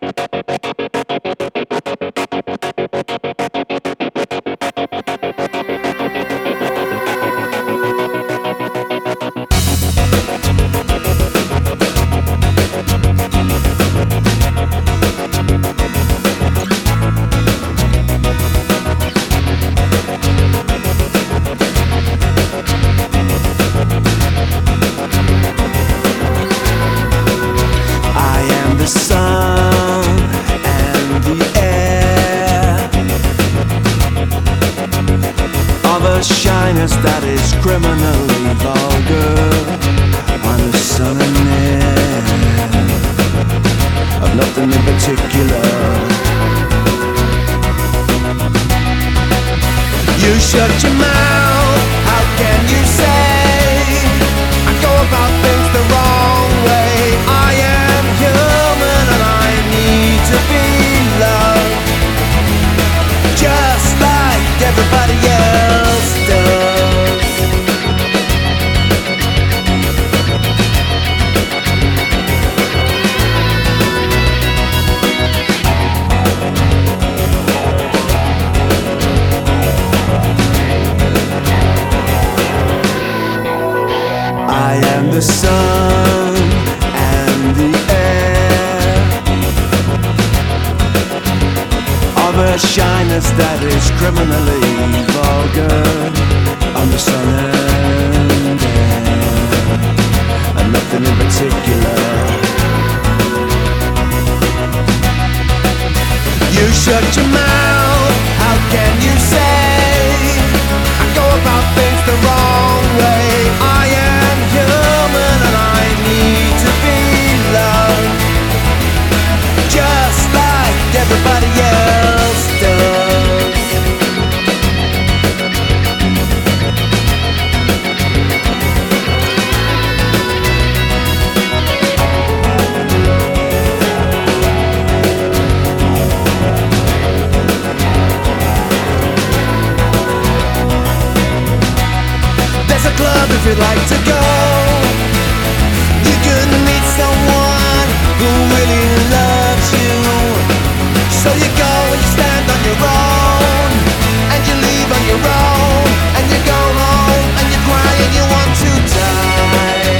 Shyness that is criminally vulgar. I'm the son and heir of nothing in particular. You shut your mouth, how can you say I go about things the wrong way? I am human and I need to be loved, just like everybody else does. I am the sun and the air of a shyness that is criminally vulgar. I'm the sun and air and nothing in particular. You shut your mouth, how can you say I go about things the wrong way? I am human and I need to be loved, just like everybody else does. There's a club if you'd like to go. You could meet someone who really loves you. So you go and you stand on your own, and you leave on your own, and you go home and you cry and you want to die.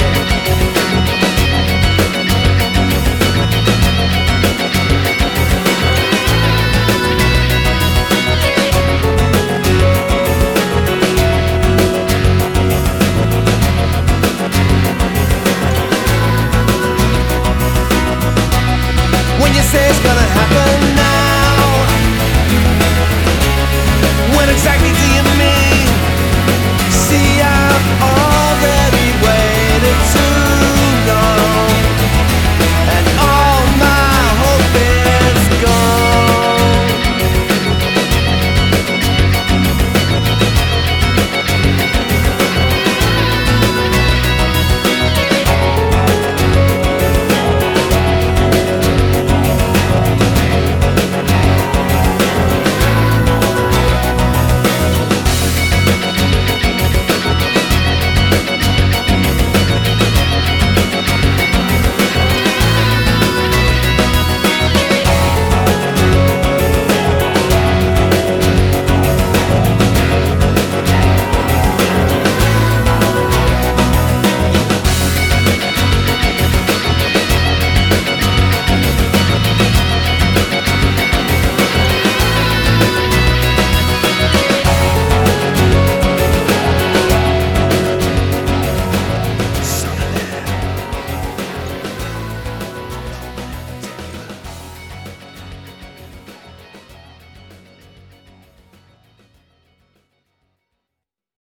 When you say it's gonna happen,